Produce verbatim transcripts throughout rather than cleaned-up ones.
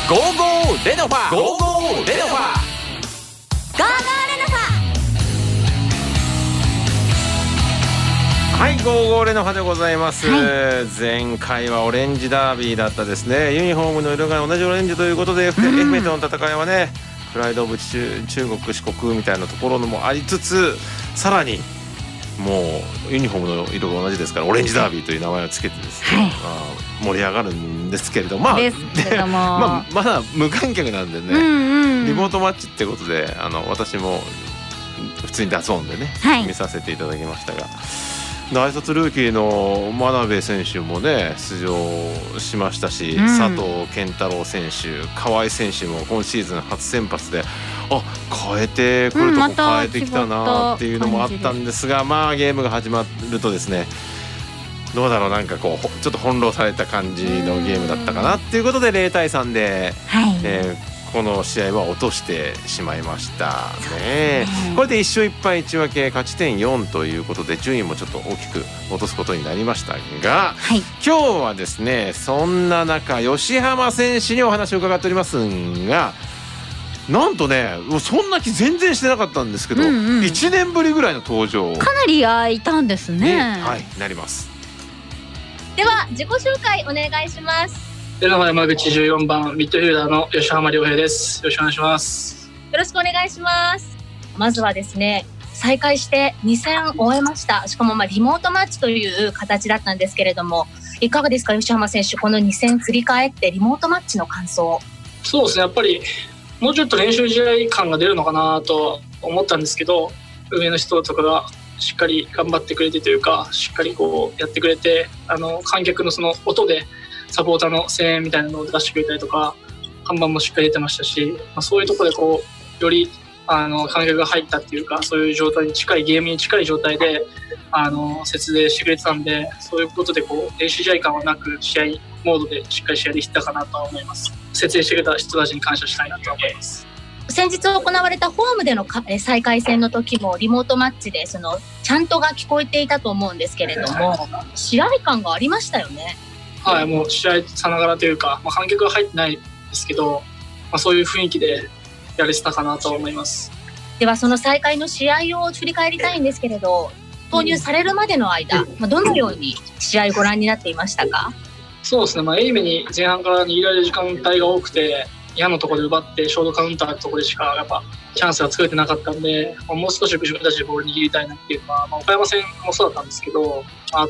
ゴーゴーレノファゴーゴーレノファゴーゴーレノファはい、ゴーゴーレノファでございます、はい、前回はオレンジダービーだったですね。ユニフォームの色が同じオレンジということで、うん、愛媛との戦いはね、プライドオブ 中, 中国四国みたいなところのもありつつ、さらにもうユニフォームの色が同じですからオレンジダービーという名前をつけてですね、はい、あ盛り上がるんですけれども、まあ、ですけどもまあ、まだ無観客なんでね、うんうん、リモートマッチってことで、あの私も普通にダゾーンでね、はい、見させていただきましたが、大卒ルーキーの真鍋選手もね出場しましたし、うん、佐藤健太郎選手、河合選手も今シーズン初先発で、あ、変えてくるとこ変えてきたなっていうのもあったんですが、まあゲームが始まるとですね、どうだろう、なんかこうちょっと翻弄された感じのゲームだったかなっていうことでゼロたいさんで、はい、えーこの試合は落としてしまいましたね。これでいっ勝いっ敗いち分け、勝ち点よんということで順位もちょっと大きく落とすことになりましたが、はい、今日はですね、そんな中吉浜選手にお話を伺っておりますが、なんとね、そんな気全然してなかったんですけど、うんうん、いちねんぶりぐらいの登場、 かなり空いたんですね。 ね、はい、なります。 では自己紹介お願いします。 レノファ山口じゅうよんばんミッドフィルダーの吉浜亮平です。よろしくお願いします。 よろしくお願いします。まずはですね、再開してに戦終えました。しかもまあリモートマッチという形だったんですけれども、いかがですか吉浜選手、このに戦振り返ってリモートマッチの感想。 そうですね、やっぱりもうちょっと練習試合感が出るのかなと思ったんですけど、上の人とかがしっかり頑張ってくれてというか、しっかりこうやってくれて、あの観客のその音でサポーターの声援みたいなのを出してくれたりとか、看板もしっかり出てましたし、まあ、そういうところでこうよりあの観客が入ったっていうか、そういう状態に近い、ゲームに近い状態であの設営してくれてたんで、そういうことでこう練習試合感はなく試合モードでしっかり試合できたかなとは思います。設営してくれた人たちに感謝したいなと思います。 先日行われたホームでの再開戦の時もリモートマッチでそのちゃんとが聞こえていたと思うんですけれども、試合感がありましたよね。 はい、もう試合さながらというか、まあ、観客は入ってないですけど、まあ、そういう雰囲気でやれてたかなと思います。 ではその再開の試合を振り返りたいんですけれど、投入されるまでの間、まあ、どのように試合をご覧になっていましたか？ そうですね、まあ、愛媛に前半から握られる時間帯が多くて、矢のところで奪ってショートカウンターのところでしかやっぱチャンスが作れてなかったんで、まあ、もう少し自分たちでボール握りたいなっていうのは、まあ、岡山戦もそうだったんですけどあって、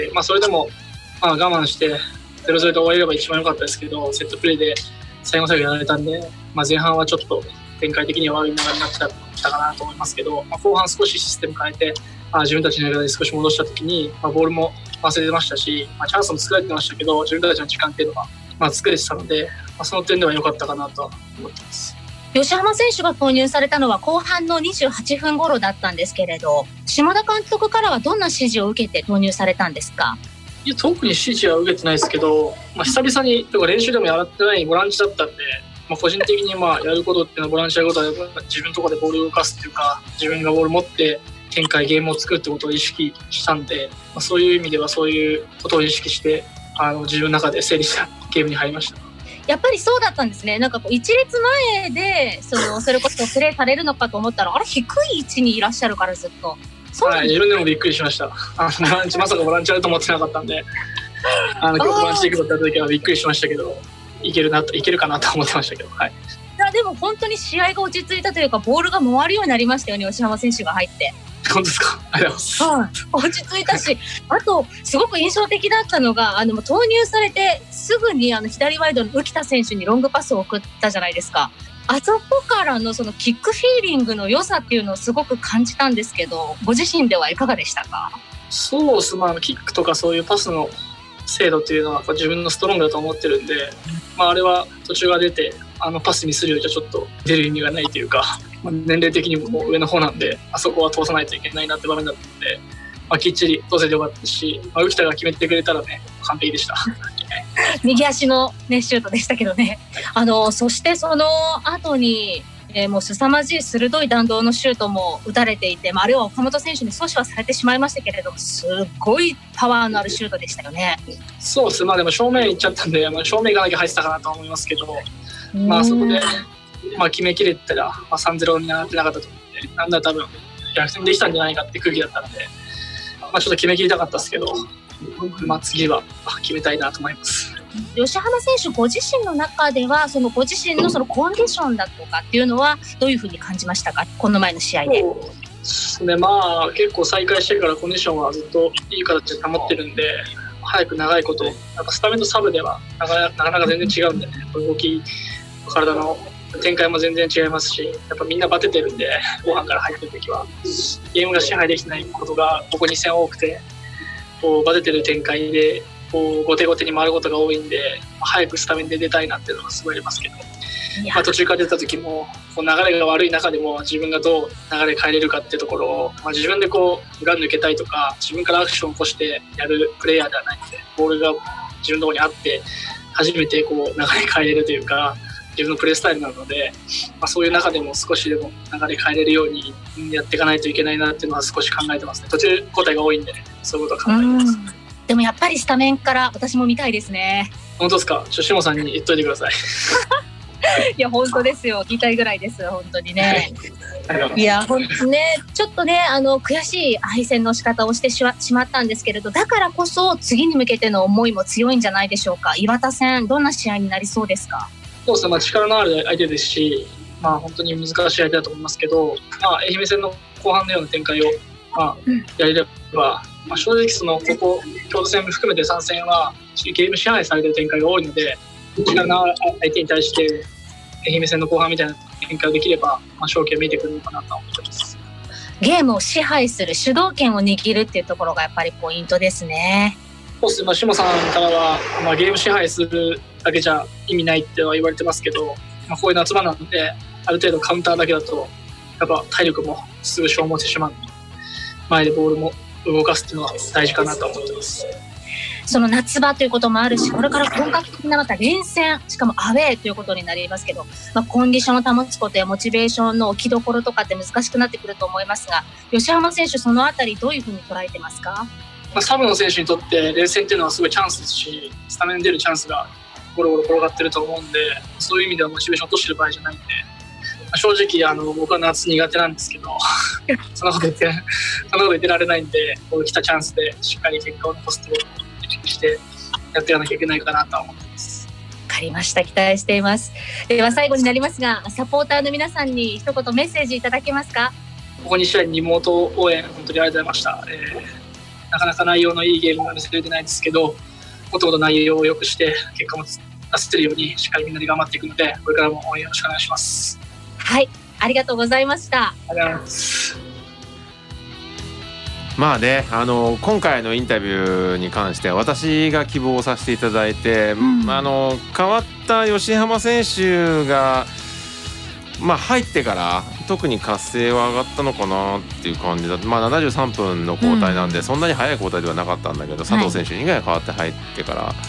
まあ、それでもまあ我慢してゼロゼロで終われれば一番良かったですけど、セットプレーで最後最後やられたんで、まあ、前半はちょっと展開的には悪い流れになってきたかなと思いますけど、まあ、後半少しシステム変えて、まあ、自分たちの中で少し戻した時に、まあ、ボールも忘れてましたし、まあ、チャンスも作られてましたけど、自分たちの時間っていうのが、まあ、作れてたので、まあ、その点では良かったかなとは思ってます。 吉浜選手が投入されたのは後半のにじゅうはっぷん頃だったんですけれど、島田監督からはどんな指示を受けて投入されたんですか？ いや、特に指示は受けてないですけど、まあ、久々にとか練習でもやってないボランチだったんで、まあ、個人的にまあやることっていうのはボランチやることは自分のところでボールを動かすっていうか、自分がボール持って展開ゲームを作るってことを意識したんで、まあ、そういう意味ではそういうことを意識してあの自分の中で整理したゲームに入りました。 やっぱりそうだったんですね。なんかこう一列前でそのそれこそプレーされるのかと思ったら、あれ低い位置にいらっしゃるからずっと。そうなんです。はい、 自分でもびっくりしました。あのボランチまさかボランチやると思ってなかったんで、あの今日ボランチで行くとった時はびっくりしましたけど、いけるなといけるかなと思ってましたけど、はい。 いやでも本当に試合が落ち着いたというか、ボールが回るようになりましたよね、吉浜選手が入って。 本当ですか？ありがとうございます。 はい、落ち着いたし、あとすごく印象的だったのが、あの投入されてすぐにあの左ワイドの浮田選手にロングパスを送ったじゃないですか。あそこからのそのキックフィーリングの良さっていうのをすごく感じたんですけど、ご自身ではいかがでしたか？ そうです、まあ、キックとかそういうパスの精度っていうのは自分のストロングだと思ってるんで、まあ、あれは途中が出てあのパスにするよりはちょっと出る意味がないというか、まあ、年齢的にも上の方なんで、あそこは通さないといけないなって場面だったので、まあ、きっちり通せてよかったし、まあ、浮田が決めてくれたらね、完璧でした。 右足の、ね、シュートでしたけどね。あのそしてその後にえー、もう凄まじい鋭い弾道のシュートも打たれていて、まあ、あれは岡本選手に阻止はされてしまいましたけれども、すごいパワーのあるシュートでしたよね。 そうですね、まあでも正面行っちゃったんで、まあ、正面行かなきゃ入ってたかなと思いますけど、まあそこで、まあ、決めきれてたら、まあ、さんたいゼロ になってなかったと思って、なんだ多分逆転できたんじゃないかって空気だったので、まあ、ちょっと決めきりたかったですけど、まあ、次は決めたいなと思います。 吉浜選手ご自身の中では、そのご自身のそのコンディションだとかっていうのはどういうふうに感じましたか、この前の試合で。 そうね、まあ結構再開してからコンディションはずっといい形で保ってるんで、早く長いこと、やっぱスタメンとサブではなかなかなか全然違うんでね、動き、体の展開も全然違いますし、やっぱみんなバテてるんで、後半から入ってる時はゲームが支配できてないことがここに戦多くて、こうバテてる展開でこう後手後手に回ることが多いんで、早くスタメンで出たいなっていうのがすごいありますけど、まあ、途中から出た時もこう流れが悪い中でも自分がどう流れ変えれるかっていうところを、まあ、自分でこう裏抜けたいとか自分からアクションを起こしてやるプレイヤーではないので、ボールが自分のところにあって初めてこう流れ変えれるというか自分のプレースタイルなので、まあ、そういう中でも少しでも流れ変えれるようにやっていかないといけないなっていうのは少し考えてますね。途中交代が多いんで、ね、そういうことは考えてます。 でもやっぱりスタメンから私も見たいですね。 本当ですか。しもさんに言っといてください。 いや本当ですよ、言いたいぐらいです本当にね。いや本当ね、ちょっとねあの悔しい敗戦の仕方をしてしまったんですけれど、だからこそ次に向けての思いも強いんじゃないでしょうか。磐田戦どんな試合になりそうですか。 そうですね、まあ、力のある相手ですし、まあ、本当に難しい相手だと思いますけど、まあ、愛媛戦の後半のような展開を、まあ、やれれば、まあ、正直そのここ京都戦も含めてさん戦はゲーム支配されている展開が多いので、力のある相手に対して愛媛戦の後半みたいな展開ができれば、まあ、勝機が見えてくるのかなと思っています。 ゲームを支配する主導権を握るっていうところがやっぱりポイントですね。 そうですね、まあ、下さんからは、まあ、ゲーム支配するだけじゃ意味ないっては言われてますけど、まあ、こういう夏場なのである程度カウンターだけだとやっぱ体力もすぐ消耗してしまうので、前でボールも動かすっていうのは大事かなと思ってます。 その夏場ということもあるし、これから本格的なまた連戦、しかもアウェーということになりますけど、まあ、コンディションを保つことやモチベーションの置きどころとかって難しくなってくると思いますが、吉浜選手そのあたりどういうふうに捉えてますか。 まあ、サブの選手にとって連戦っていうのはすごいチャンスですし、スタメンに出るチャンスがゴロゴロ転がってると思うんで、そういう意味ではモチベーション落としてる場合じゃないんで、まあ、正直あの僕は夏苦手なんですけどそんなこと言ってそんなこと言ってられないんで、こう来たチャンスでしっかり結果を残すところを意識してやっていかなきゃいけないかなと思ってます。 わかりました、期待しています。では最後になりますが、サポーターの皆さんに一言メッセージいただけますか。 ここに試合にリモート応援本当にありがとうございました。えーなかなか内容のいいゲームが見せれてないですけど、もっともっと内容を良くして結果も出せるようにしっかりみんなで頑張っていくので、これからも応援よろしくお願いします。 はい、ありがとうございました。 ありがとうございます。 まあね、あの今回のインタビューに関しては私が希望させていただいて、うん、あの変わった吉浜選手がまあ、入ってから特に活性は上がったのかなっていう感じだ。まあ、ななじゅうさんぷんの交代なんで、うん、そんなに早い交代ではなかったんだけど、佐藤選手以外変わって入ってから、はい、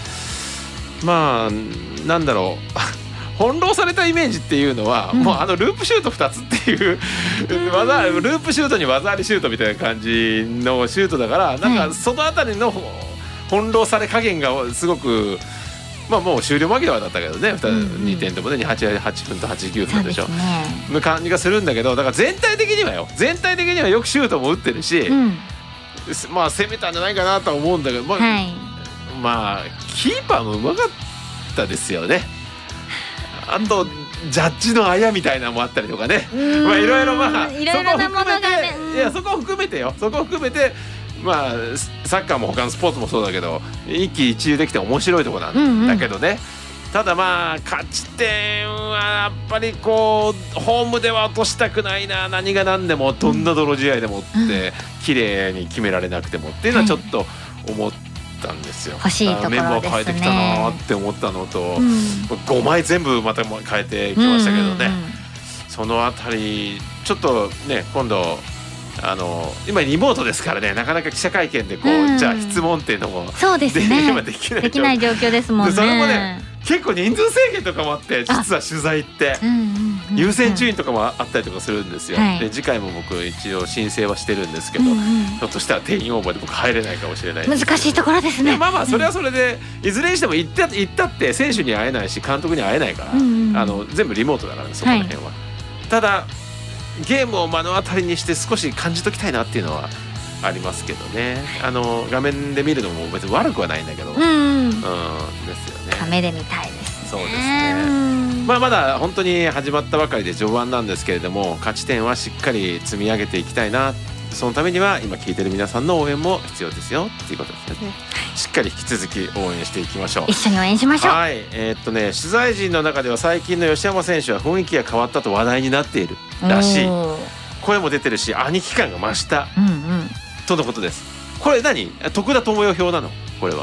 まあなんだろう翻弄されたイメージっていうのは、うん、もうあのループシュートふたつっていう技ループシュートに技ありシュートみたいな感じのシュートだから、なんかそのあたりの翻弄され加減がすごく、まあ、もう終了間際だったけどね、にてんともねはちじゅうはちふんとはちじゅうきゅうふんでしょ、の感じがするんだけど、だから全体的にはよ全体的にはよくシュートも打ってるし、うん、まあ攻めたんじゃないかなとは思うんだけど、まあ、はい、まあキーパーもうまかったですよね。あとジャッジのあやみたいなのもあったりとかね、まあいろいろまあいろいろなものがね、 いやそこを含めてよそこを含めてまあサッカーも他のスポーツもそうだけど一喜一憂できて面白いところなんだけどね、うんうん、ただまあ勝ち点はやっぱりこうホームでは落としたくないな、何が何でもどんな泥試合でもって綺麗に決められなくてもっていうのはちょっと思ったんですよ。 欲しいところですね。 メンバー変えてきたなって思ったのと、うん、ごまい全部また変えてきましたけどね、うんうんうん、そのあたりちょっとね今度あの今リモートですからね、なかなか記者会見でこう、うん、じゃあ質問っていうのもそうですね今できないできない状況ですもんね。 でそれもね結構人数制限とかもあって実は取材ってうんうんうんうん優先順位とかもあったりとかするんですよ、 はいで次回も僕一応申請はしてるんですけど、 うんうんひょっとしたら定員オーバーで僕入れないかもしれないです難しいところですね。 でまあまあそれはそれでいずれにしても行った行ったって選手に会えないし監督に会えないから、 うんうんあの全部リモートだからねそこら辺は、ただゲームを目の当たりにして少し感じときたいなっていうのはありますけどね。あの画面で見るのも別に悪くはないんだけど、うん、 うんうん。 ですよね。 目で見たいですね。 そうですねうんまあまだ本当に始まったばかりで序盤なんですけれども、勝ち点はしっかり積み上げていきたいな。そのためには今聞いてる皆さんの応援も必要ですよっていうことですよね。しっかり引き続き応援していきましょう。 一緒に応援しましょう。 はい、えーっとね取材陣の中では最近の吉山選手は雰囲気が変わったと話題になっているらしい。 おー声も出てるし兄貴感が増したうんうん。 とのことです。これ何徳田智代表なのこれは。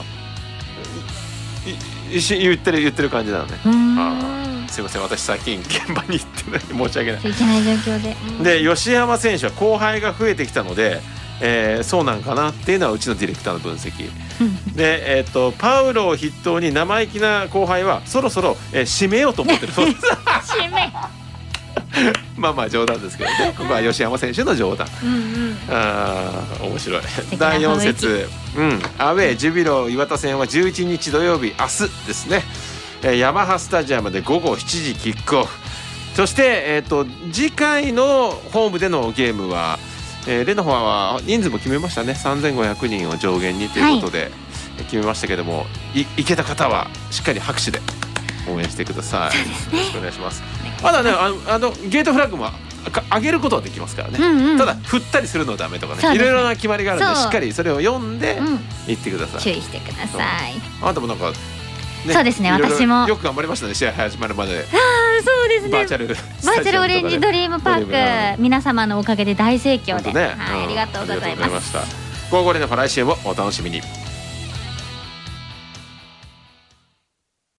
いい一緒に言ってる言ってる感じなのね。 うーんあすいません私最近現場に行ってない申し訳ない。 いけない状況で。 で吉山選手は後輩が増えてきたので、えーそうなんかなっていうのはうちのディレクターの分析で、えー、とパウロを筆頭に生意気な後輩はそろそろ、えー締めようと思ってるそうです締め。 まあまあ冗談ですけどねここは吉山選手の冗談。 うんうん。 あー面白い敵なだいよん雰囲気節、うん、アウェージュビロ磐田戦はじゅういちにち土曜日明日ですね、えーヤマハスタジアムでごごしちじキックオフ。そして、えー、と次回のホームでのゲームは、えーレノファは人数も決めましたね。さんぜんごひゃくにんを上限にということで決めましたけども、い行けた方はしっかり拍手で応援してください。よろしくお願いします。まだねあのあのゲートフラッグもか上げることはできますからね、 うんうん。 ただ振ったりするのはダメとかねそうですねいろいろな決まりがあるんでそうしっかりそれを読んでうん。 言ってください。 注意してください。 あなたもなんか、ね、 そうですねいろいろ私もよく頑張りましたね試合始まるまであそうですね。 バーチャルバーチャルオレンジドリームパドリームーク皆様のおかげで大盛況で、 本当ね、 はい、 うんありがとうございありがとうございま。 ますした。ゴーゴーレのファ来週もお楽しみに。